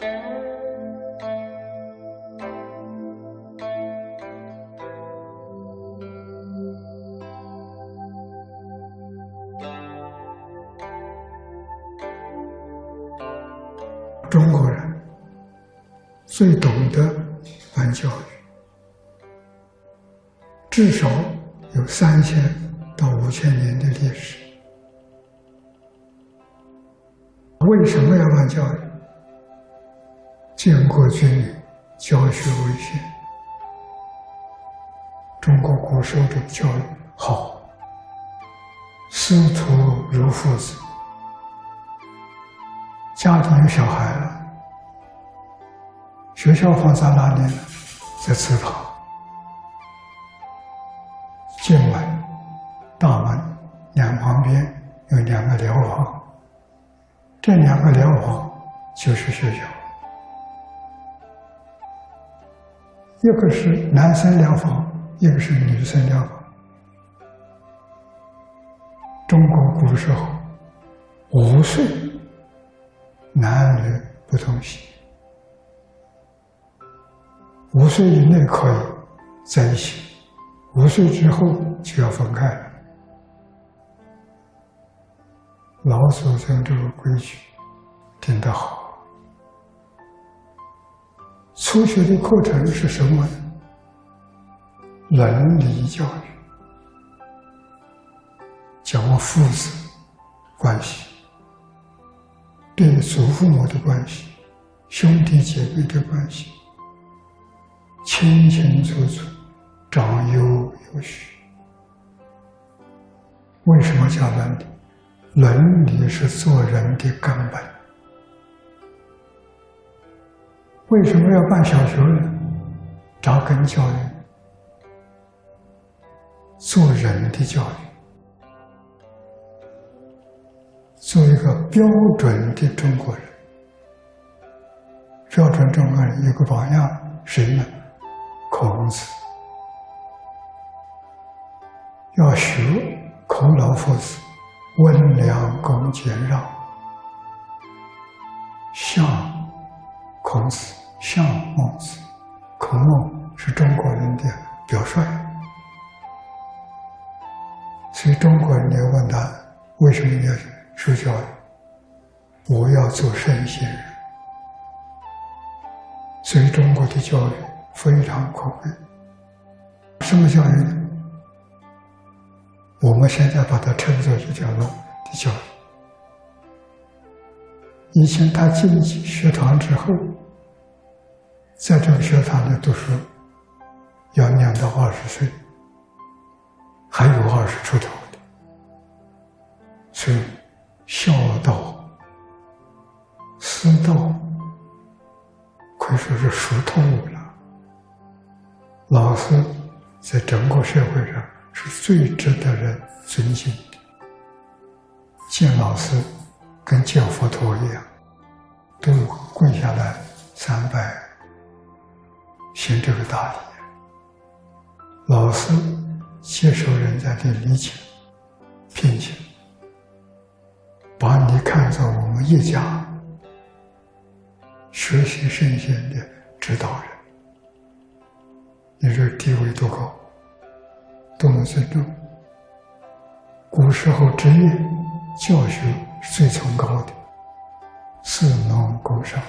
中国人最懂得办教育，至少有3000到5000年的历史。为什么要办教育？建国军旅教学为先，中国古时候的教育好，师徒如父子。家里有小孩了，学校放在哪里呢？在祠堂。进门，大门两旁边有2个寮房，这2个寮房就是学校。一个是男生寮房，一个是女生寮房。中国古时候5岁男女不通行，5岁以内可以在一起，5岁之后就要分开了。老祖宗这个规矩定得好。初学的课程是什么呢？伦理教育，讲父子关系，对祖父母的关系，兄弟姐妹的关系，清清楚楚，长幼有序。为什么讲伦理？伦理是做人的根本。为什么要办小学呢？扎根教育，做人的教育，做一个标准的中国人。标准中国人有个榜样，谁呢？孔子。要学孔老夫子温良恭俭让，像孔子，像孟子。孔孟是中国人的表率，所以中国人要问他为什么要受教育？我要做圣贤人。所以中国的教育非常可贵。什么教育呢？我们现在把它称作是叫做的教育。以前他进学堂之后，在这个学堂里读书，要念到20岁，还有20出头的，所以孝道、师道可以说是熟透了。老师在整个社会上是最值得人尊敬的。见老师跟见佛陀一样，都跪下来3拜，行这个大礼。老师接受人家的礼请、聘请，把你看作我们一家学习圣贤的指导人，你这地位多高，多么尊重。古时候职业教学是最崇高的，士农工商。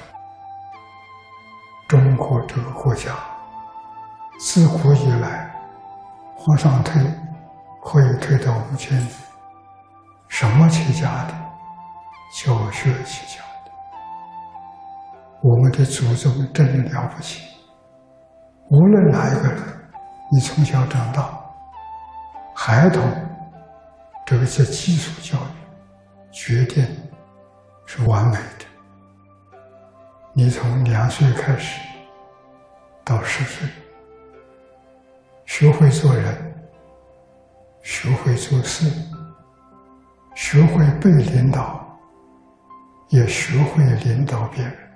中国这个国家自古以来往上推，可以推到5000年，什么起家的？教学起家的。我们的祖宗真了不起，无论哪一个人，你从小长大，孩童这个叫基础教育，决定是完美的。你从2岁开始到10岁，学会做人，学会做事，学会被领导，也学会领导别人。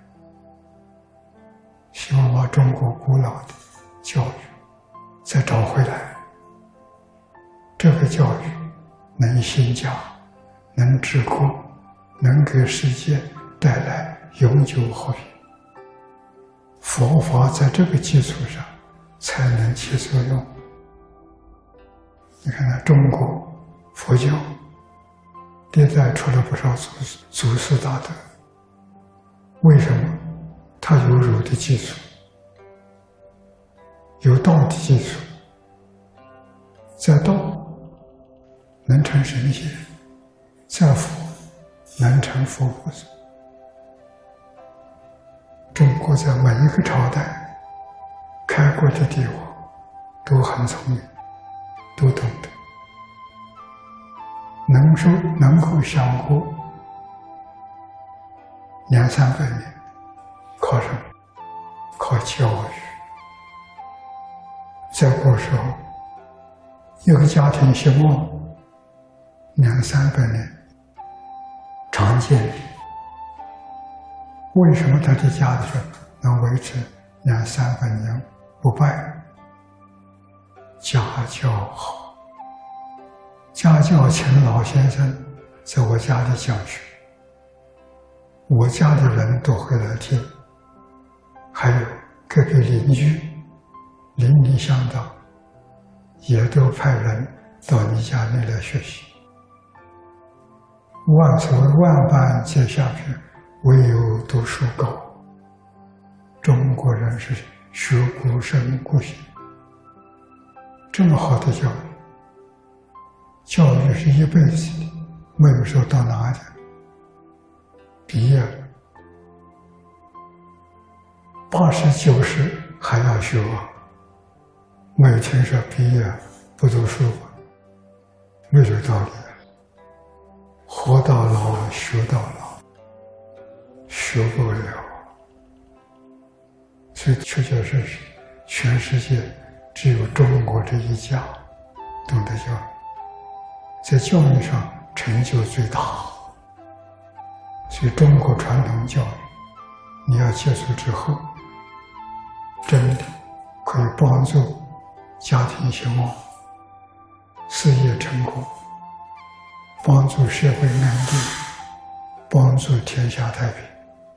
希望把中国古老的教育再找回来。这个教育能兴家，能治国，能给世界带来永久和平。 佛法在这个基础上才能起作用。你看看中国佛教历代出了不少祖师大德，为什么？他有儒的基础，有道的基础，在道能成神仙，在佛能成佛菩萨。中国在每一个朝代开国的帝王都很聪明，都懂得，能够享活200-300年，靠什么？靠教育。在古时候，一个家庭兴旺200-300年常见。为什么他的家庭能维持200-300年不败？家教好，家教请老先生在我家里讲学，我家的人都会来听，还有隔壁邻居、邻里乡党也都派人到你家里来学习。所谓万般皆下品，唯有读书高。中国人是学古圣古今，这么好的教育，教育是一辈子的，没有说到哪里毕业了80、90还要学啊，没有听说毕业不读书吧？没有道理。活到老学到老，学不了。所以确确实实，全世界只有中国这一家懂得教育，在教育上成就最大。所以中国传统教育，你要接触之后，真的可以帮助家庭兴旺、事业成功，帮助社会安定，帮助天下太平。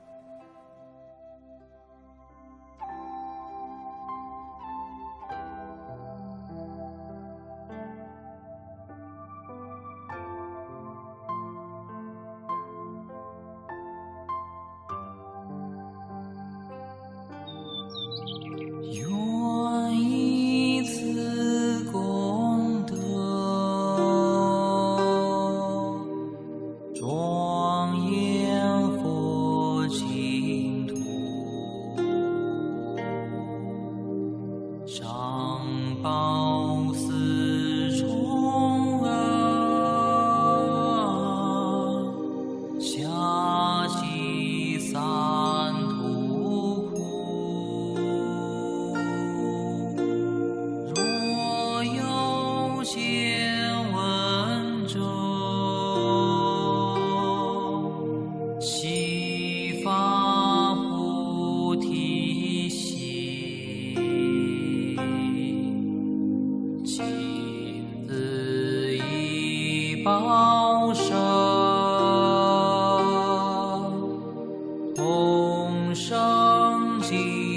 报身同生尽